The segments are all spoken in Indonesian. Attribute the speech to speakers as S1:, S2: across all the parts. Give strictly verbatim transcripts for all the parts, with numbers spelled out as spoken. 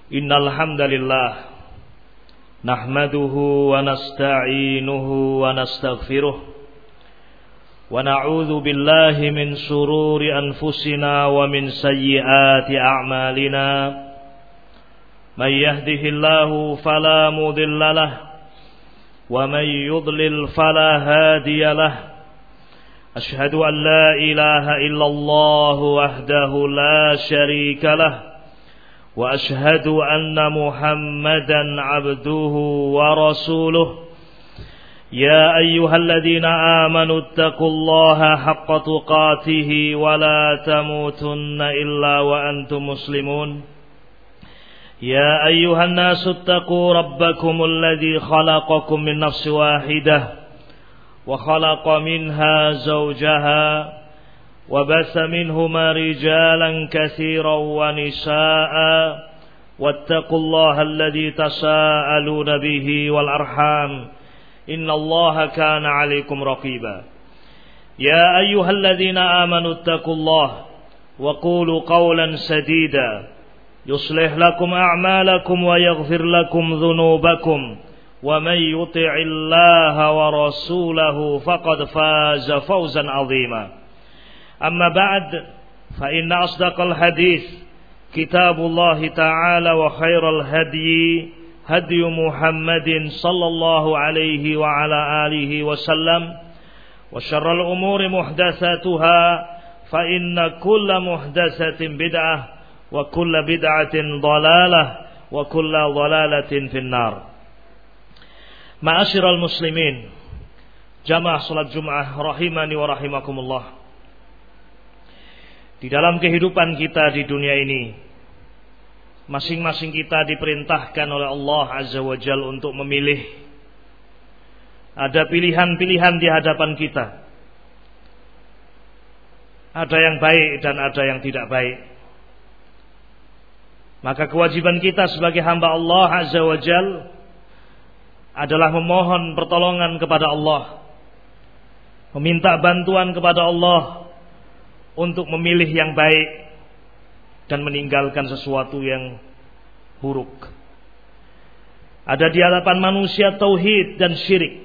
S1: Innal hamdalillah nahmaduhu wa nasta'inuhu wa nastaghfiruh wa na'udzu billahi min shururi anfusina wa min sayyiati a'malina. May yahdihillahu fala mudilla lahu wa may yudlil fala hadiya lahu. Ashhadu an la ilaha illallah wahdahu la syarika lahu wa ashhadu anna Muhammadan abduhu wa rasuluh. Ya ayyuhalladzina amanu taqullaha haqqa tuqatih wa la tamutunna illa wa antum muslimun. Ya ayyuhan nasu taqu rabbakumul ladzi khalaqakum min nafsin wahidah wa khalaqa minha zawjaha وبث منهما رجالا كثيرا ونساء واتقوا الله الذي تساءلون به والأرحام إن الله كان عليكم رقيبا. يا أيها الذين آمنوا اتقوا الله وقولوا قولا سديدا يصلح لكم أعمالكم ويغفر لكم ذنوبكم ومن يطع الله ورسوله فقد فاز فوزا عظيما. أما بعد فإن أصدق الحديث كتاب الله تعالى وخير الهدي هدي محمد صلى الله عليه وعلى آله وسلم وشر الأمور محدثاتها فإن كل محدثة بدعة وكل بدعة ضلالة وكل ضلالة في النار. معاشر المسلمين jamaah salat Jumat rahimani wa rahimakumullah. Di dalam kehidupan kita di dunia ini, masing-masing kita diperintahkan oleh Allah Azza wa Jalla untuk memilih. Ada pilihan-pilihan di hadapan kita. Ada yang baik dan ada yang tidak baik. Maka kewajiban kita sebagai hamba Allah Azza wa Jalla adalah memohon pertolongan kepada Allah, meminta bantuan kepada Allah untuk memilih yang baik dan meninggalkan sesuatu yang buruk. Ada di hadapan manusia tauhid dan syirik.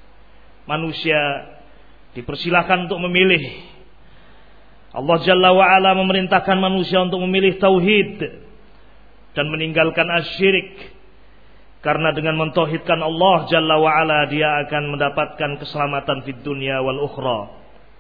S1: Manusia dipersilahkan untuk memilih. Allah Jalla wa'ala memerintahkan manusia untuk memilih tauhid dan meninggalkan asyirik. Karena dengan mentauhidkan Allah Jalla wa'ala, dia akan mendapatkan keselamatan fid dunya wal ukhra.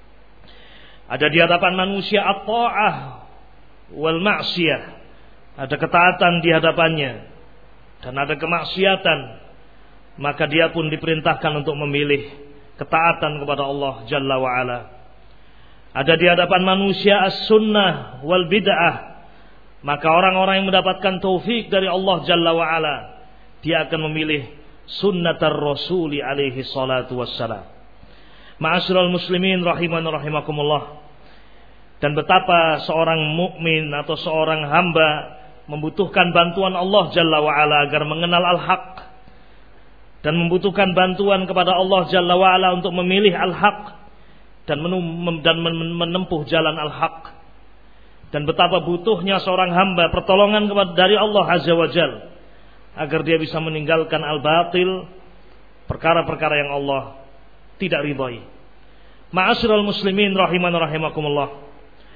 S1: Ada di hadapan manusia at-ta'ah wal ma'siyah. Ada ketaatan di hadapannya dan ada kemaksiatan. Maka dia pun diperintahkan untuk memilih ketaatan kepada Allah Jalla wa'ala. Ada di hadapan manusia as-sunnah wal bid'ah. Maka orang-orang yang mendapatkan taufik dari Allah Jalla wa'ala, dia akan memilih sunnatar rasuli alaihi salatu wassalam. Ma'asyiral muslimin rahiman rahimakumullah. Dan betapa seorang mukmin atau seorang hamba membutuhkan bantuan Allah Jalla wa'ala agar mengenal al-haq, dan membutuhkan bantuan kepada Allah Jalla wa'ala untuk memilih al-haq dan, dan menempuh jalan al-haq. Dan betapa butuhnya seorang hamba pertolongan dari Allah Azza wa Jalla agar dia bisa meninggalkan al-batil, perkara-perkara yang Allah tidak ridhai. Ma'asyiral muslimin rahiman rahimakumullah.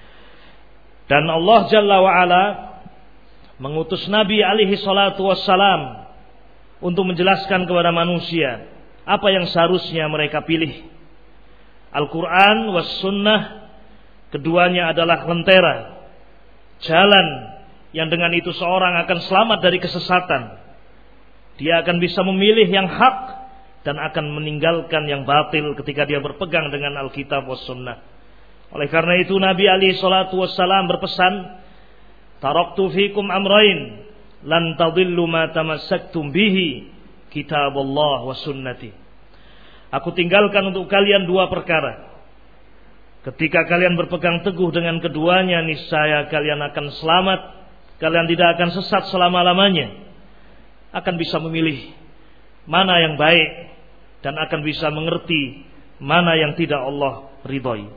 S1: Dan Allah Jalla wa'ala mengutus Nabi alaihi salatu wassalam untuk menjelaskan kepada manusia apa yang seharusnya mereka pilih. Al-Quran was sunnah, keduanya adalah lentera, jalan yang dengan itu seorang akan selamat dari kesesatan. Dia akan bisa memilih yang hak dan akan meninggalkan yang batil ketika dia berpegang dengan Alkitab was sunnah. Oleh karena itu Nabi alaihi salatu wassalam berpesan, taraktu fikum amrain lan tadillu ma tamassaktum bihi kitaballah wa sunnati. Aku tinggalkan untuk kalian dua perkara. Ketika kalian berpegang teguh dengan keduanya, niscaya kalian akan selamat. Kalian tidak akan sesat selama-lamanya. Akan bisa memilih mana yang baik dan akan bisa mengerti mana yang tidak Allah ridhai.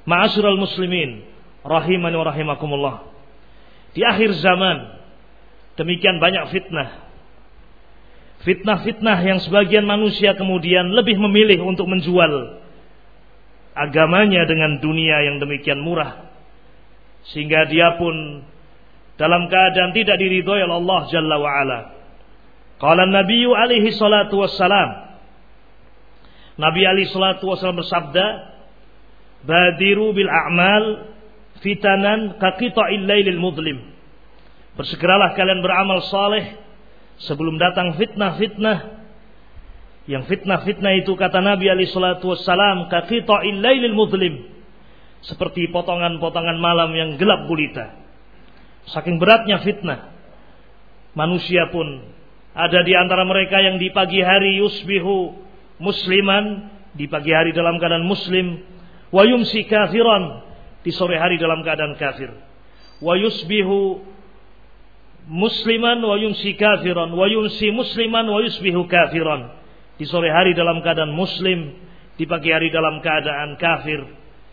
S1: Ma'asyiral muslimin rahimani wa rahimakumullah. Di akhir zaman demikian banyak fitnah. Fitnah-fitnah yang sebagian manusia kemudian lebih memilih untuk menjual agamanya dengan dunia yang demikian murah, sehingga dia pun dalam keadaan tidak diridhoi oleh Allah Jalla wa Ala. Qala Nabi alaihi salatu wassalam, Nabi alaihi salatu wassalam bersabda, badiru bil a'mal fitanan kaqita'il lailil mudlim. Bersegeralah kalian beramal saleh sebelum datang fitnah-fitnah. Yang fitnah-fitnah itu kata Nabi alaihi salatu wassalam kaqita'il lailil mudlim, seperti potongan-potongan malam yang gelap gulita. Saking beratnya fitnah, manusia pun ada di antara mereka yang di pagi hari yusbihu musliman, di pagi hari dalam keadaan muslim, wa yumsi kafiran, di sore hari dalam keadaan kafir. Wa yusbihu musliman wa yumsi kafiran, wa yumsi musliman wa yusbihu kafiran, di sore hari dalam keadaan muslim, di pagi hari dalam keadaan kafir.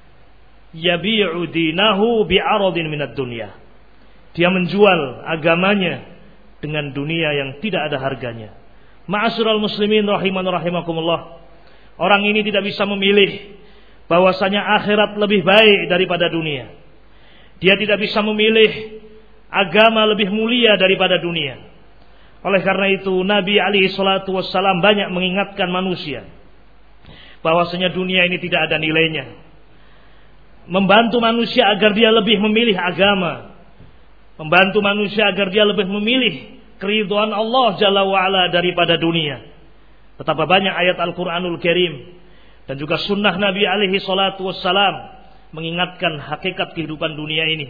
S1: Yabi'u dinahu bi'aradin minad dunya, dia menjual agamanya dengan dunia yang tidak ada harganya. Ma'asyiral muslimin rahiman rahimakumullah, orang ini tidak bisa memilih bahwasanya akhirat lebih baik daripada dunia. Dia tidak bisa memilih agama lebih mulia daripada dunia. Oleh karena itu Nabi alaihi salatu wassalam banyak mengingatkan manusia bahwasanya dunia ini tidak ada nilainya, membantu manusia agar dia lebih memilih agama, membantu manusia agar dia lebih memilih keridhaan Allah Jalla wa'ala daripada dunia. Betapa banyak ayat Al-Quranul Karim dan juga sunnah Nabi alaihi salatu wassalam mengingatkan hakikat kehidupan dunia ini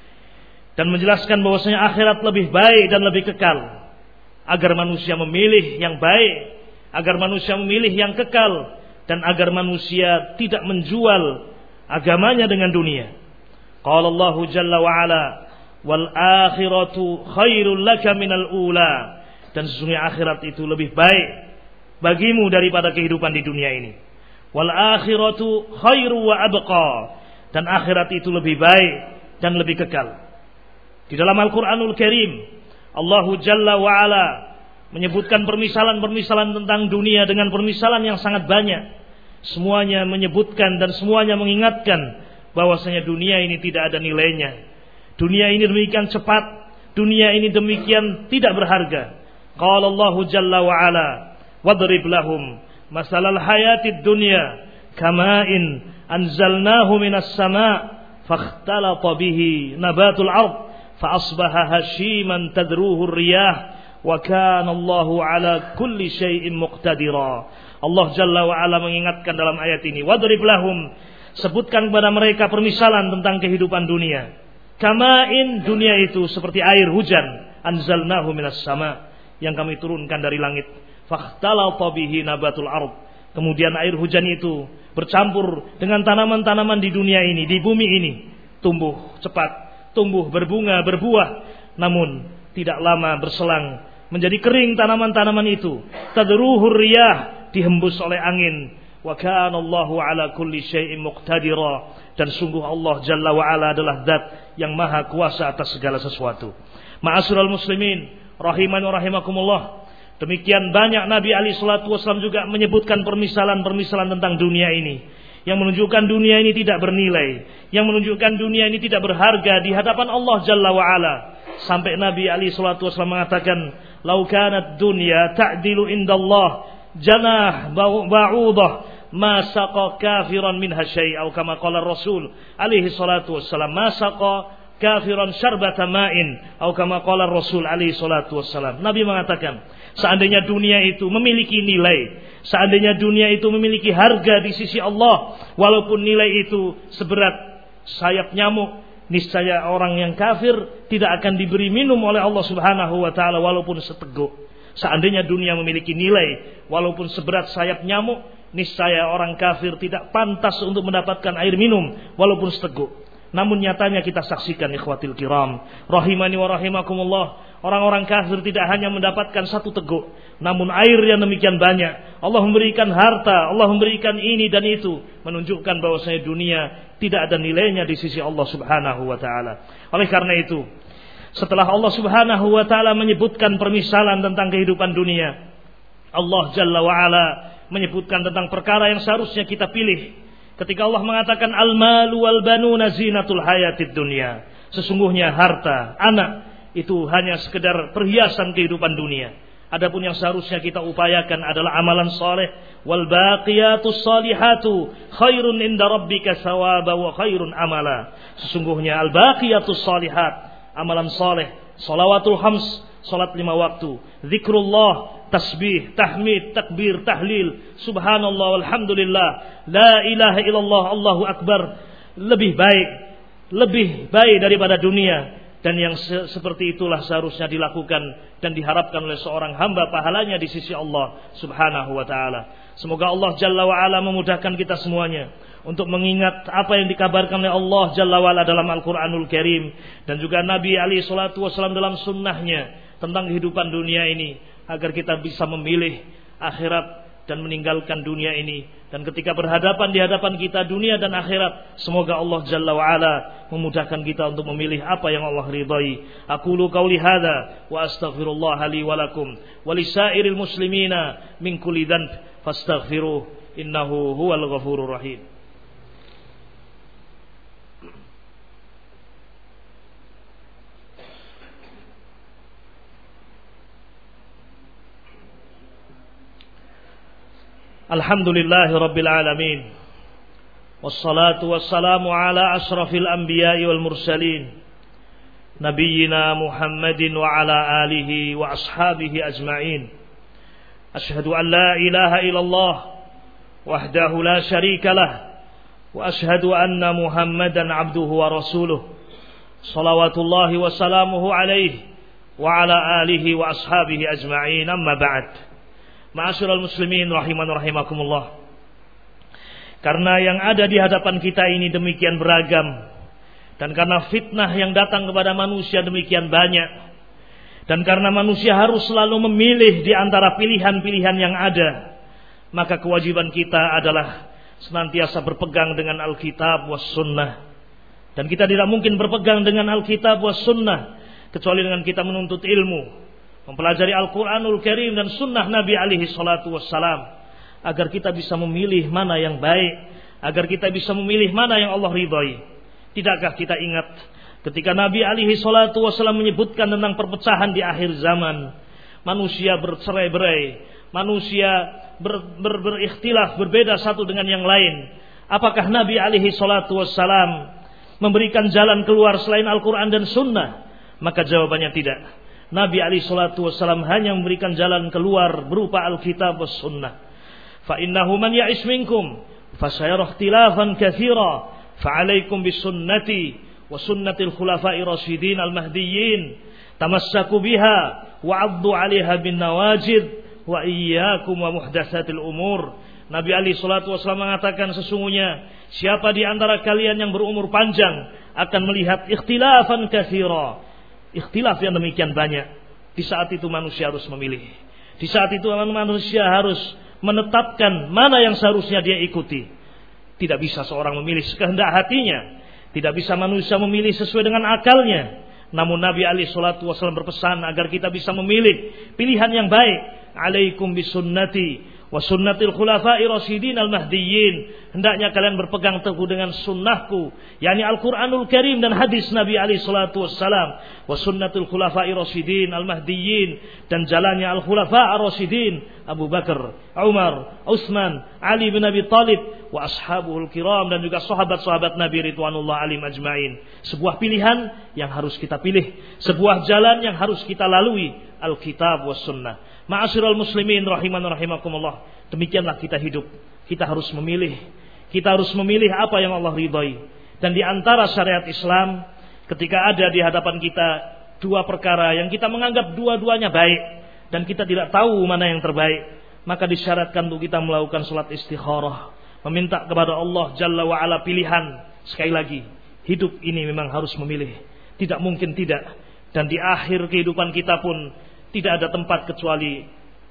S1: dan menjelaskan bahwasanya akhirat lebih baik dan lebih kekal, agar manusia memilih yang baik, agar manusia memilih yang kekal, dan agar manusia tidak menjual agamanya dengan dunia. Qala Allahu Jalla wa'ala, wal akhiratu khairul laka minal ula, dan sesungguhnya akhirat itu lebih baik bagimu daripada kehidupan di dunia ini. Wal akhiratu khairu wa abqa, dan akhirat itu lebih baik dan lebih kekal. Di dalam Al-Quranul Karim Allahu Jalla wa'ala menyebutkan permisalan-permisalan tentang dunia dengan permisalan yang sangat banyak. Semuanya menyebutkan dan semuanya mengingatkan bahwasanya dunia ini tidak ada nilainya. Dunia ini demikian cepat, dunia ini demikian tidak berharga. Qala Allahu Jalla wa Ala, wadrib lahum masalal hayatid dunya kama'in anzalnahu minas sama' fakhtalata bihi nabatul ard fa asbaha hashiman tadruhu ar-riyah wa kana Allahu ala kulli syai'in muqtadira. Allah Jalla wa Ala mengingatkan dalam ayat ini, wadrib lahum, sebutkan kepada mereka permisalan tentang kehidupan dunia. Kama'in, dunia itu seperti air hujan, anzalnahu minas sama', yang kami turunkan dari langit. Fakhtalata bihi nabatul ard, kemudian air hujan itu bercampur dengan tanaman-tanaman di dunia ini, di bumi ini, tumbuh cepat, tumbuh berbunga, berbuah, namun tidak lama berselang menjadi kering tanaman-tanaman itu. Tadruhur riyah, dihembus oleh angin. Wa kana Allahu ala kulli syai'in muqtadira, dan sungguh Allah Jalla wa Ala adalah zat yang maha kuasa atas segala sesuatu. Ma'asyiral muslimin rahiman wa rahimakumullah, demikian banyak Nabi alaihi salatu wasallam juga menyebutkan permisalan-permisalan tentang dunia ini yang menunjukkan dunia ini tidak bernilai, yang menunjukkan dunia ini tidak berharga di hadapan Allah Jalla wa Ala. Sampai Nabi alaihi salatu wasallam mengatakan, "Lau kanat dunya ta'dilu indallah janah ba'udah ma saqa kafiran minha syai'," atau kama qala Rasul alaihi salatu wassalam, "Ma saqa kafiran syarbata ma'in," atau kama qala Rasul alaihi salatu wassalam. Nabi mengatakan, seandainya dunia itu memiliki nilai, seandainya dunia itu memiliki harga di sisi Allah, walaupun nilai itu seberat sayap nyamuk, niscaya orang yang kafir tidak akan diberi minum oleh Allah Subhanahu wa taala walaupun seteguk. Seandainya dunia memiliki nilai walaupun seberat sayap nyamuk, niscaya orang kafir tidak pantas untuk mendapatkan air minum walaupun seteguk. Namun nyatanya kita saksikan ikhwatil kiram rahimani wa rahimakumullah, orang-orang kafir tidak hanya mendapatkan satu teguk, namun air yang demikian banyak. Allah memberikan harta, Allah memberikan ini dan itu, menunjukkan bahwasanya dunia tidak ada nilainya di sisi Allah Subhanahu wa taala. Oleh karena itu, Setelah Allah Subhanahu wa taala menyebutkan permisalan tentang kehidupan dunia, Allah Jalla wa ala menyebutkan tentang perkara yang seharusnya kita pilih. Ketika Allah mengatakan al-malu wal banuna zinatul hayatid dunya, sesungguhnya harta, anak itu hanya sekedar perhiasan kehidupan dunia. Adapun yang seharusnya kita upayakan adalah amalan saleh. Wal baqiyatus salihatu khairun inda rabbika thawaba wa khairun amala. Sesungguhnya al baqiyatus salihat, amalan saleh, shalawatul khams, salat lima waktu, zikrullah, tasbih, tahmid, takbir, tahlil, subhanallah, walhamdulillah, la ilaha illallah, Allahu akbar, lebih baik, lebih baik daripada dunia. Dan yang se- seperti itulah seharusnya dilakukan dan diharapkan oleh seorang hamba pahalanya di sisi Allah Subhanahu wa taala. Semoga Allah Jalla wa ala memudahkan kita semuanya untuk mengingat apa yang dikabarkan oleh Allah Jalla wa ala dalam Al-Qur'anul Karim dan juga Nabi alaihi salatu wasallam dalam sunnahnya tentang kehidupan dunia ini, agar kita bisa memilih akhirat dan meninggalkan dunia ini. Dan ketika berhadapan di hadapan kita dunia dan akhirat, semoga Allah Jalla wa ala memudahkan kita untuk memilih apa yang Allah ridai. Aqulu qauli hadza wa astaghfirullah li wa lakum wa lisairil muslimina min kulli dhanb fastaghfiruh innahu huwal ghafurur rahim. Alhamdulillahi Rabbil Alamin, wassalatu wassalamu ala ashrafil anbiya'i wal mursalin, nabiyyina Muhammadin wa ala alihi wa ashabihi ajma'in. Ashhadu an la ilaha illallah wahdahu la sharika lah, wa ashhadu anna Muhammadan abduhu wa rasuluh, salawatullahi wa salamuhu alaihi wa ala alihi wa ashabihi ajma'in. Amma ba'd. Ma'asyiral muslimin rahiman rahimakumullah. Karena yang ada di hadapan kita ini demikian beragam, dan karena fitnah yang datang kepada manusia demikian banyak, dan karena manusia harus selalu memilih di antara pilihan-pilihan yang ada, maka kewajiban kita adalah senantiasa berpegang dengan Alkitab was sunnah. Dan kita tidak mungkin berpegang dengan Alkitab was sunnah kecuali dengan kita menuntut ilmu, mempelajari Al-Quranul Karim dan sunnah Nabi alaihi salatu wassalam, agar kita bisa memilih mana yang baik, agar kita bisa memilih mana yang Allah ridhai. Tidakkah kita ingat ketika Nabi alaihi salatu wassalam menyebutkan tentang perpecahan di akhir zaman, manusia bercerai-berai, manusia ber, ber, berikhtilaf, berbeda satu dengan yang lain. Apakah Nabi alaihi salatu wassalam memberikan jalan keluar selain Al-Quran dan sunnah? Maka jawabannya tidak. Nabi alaihi salatu wassalam hanya memberikan jalan keluar berupa Alkitab was sunnah. Fa innahu man ya'ish minkum fasayara ikhtilafan katsira fa 'alaikum bis sunnati wa sunnatil khulafa'ir rasyidin al mahdiyyin tamassaku biha wa 'addu 'alaiha bin nawajid wa iyyakum wa muhdatsatil umur. Nabi alaihi salatu wassalam mengatakan, sesungguhnya siapa di antara kalian yang berumur panjang akan melihat ikhtilafan katsira, ikhtilaf yang demikian banyak. Di saat itu manusia harus memilih. Di saat itu manusia harus menetapkan mana yang seharusnya dia ikuti. Tidak bisa seorang memilih sekehendak hatinya. Tidak bisa manusia memilih sesuai dengan akalnya. Namun Nabi alaihi salatu wasallam berpesan agar kita bisa memilih pilihan yang baik. Alaikum bisunnati wa sunnatil khulafa'ir rasyidin al mahdiyyin. Hendaknya kalian berpegang teguh dengan sunnahku, yakni Al-Qur'anul Karim dan hadis Nabi alaihi salatu wassalam, wa sunnatul khulafa'ir rasyidin al mahdiyyin, dan jalannya al khulafa' ar-rasyidin Abu Bakar, Umar, Utsman, Ali bin Abi Thalib wa ashabuhul kiram, dan juga sahabat-sahabat Nabi ridwanullah alim ajmain. Sebuah pilihan yang harus kita pilih, sebuah jalan yang harus kita lalui, Alkitab was sunnah. Ma'asyiral muslimin rahiman rahimakumullah. Demikianlah kita hidup. Kita harus memilih. Kita harus memilih apa yang Allah ridhai. Dan di antara syariat Islam, ketika ada di hadapan kita dua perkara yang kita menganggap dua-duanya baik dan kita tidak tahu mana yang terbaik, maka disyaratkan untuk kita melakukan salat istikharah, meminta kepada Allah Jalla wa ala pilihan. Sekali lagi, hidup ini memang harus memilih. Tidak mungkin tidak. Dan di akhir kehidupan kita pun tidak ada tempat kecuali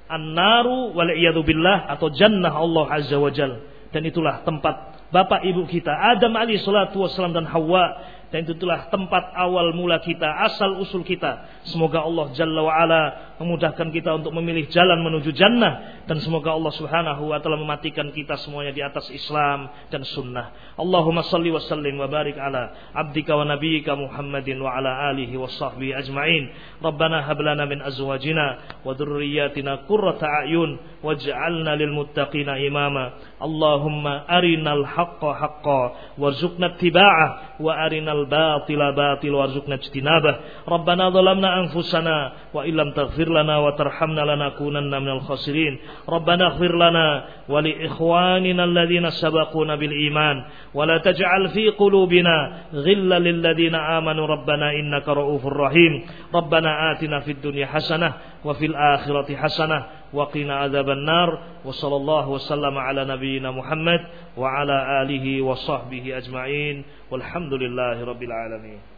S1: an-naru wal iyadu billah, atau jannah Allah azza wa jal. Dan itulah tempat bapak ibu kita Adam alaihi salatu wassalam dan Hawa dan itulah tempat awal mula kita, asal usul kita. Semoga Allah Jalla wa Ala memudahkan kita untuk memilih jalan menuju jannah, dan semoga Allah Subhanahu wa taala mematikan kita semuanya di atas Islam dan sunnah. Allahumma salli wa sallim wa barik ala abdika wa nabiyyika Muhammadin wa ala alihi wa sahbihi ajma'in. Rabbana hab lana min azwajina wa dhurriyyatina qurrata a'yun waj'alna lil muttaqina imama. Allahumma arinal haqqa haqqan warzuqna ittiba'ah wa arinal batila batil warzuqna ijtinabah. Rabbana zalamna anfusana wa illam taghfir lana wa tarhamna lanakunanna minal khasirin. Rabbana ighfir lana wa li ikhwanina alladhina sabaquna bil iman wa la taj'al fi qulubina ghillan lil ladzina amanu rabbana innaka ra'ufur rahim. Rabbana atina fid dunya hasanah wa fil akhirati hasanah wa qina adzaban nar. Wa sallallahu wasallama ala nabiyyina Muhammad wa ala alihi wa sahbihi ajma'in walhamdulillahi rabbil alamin.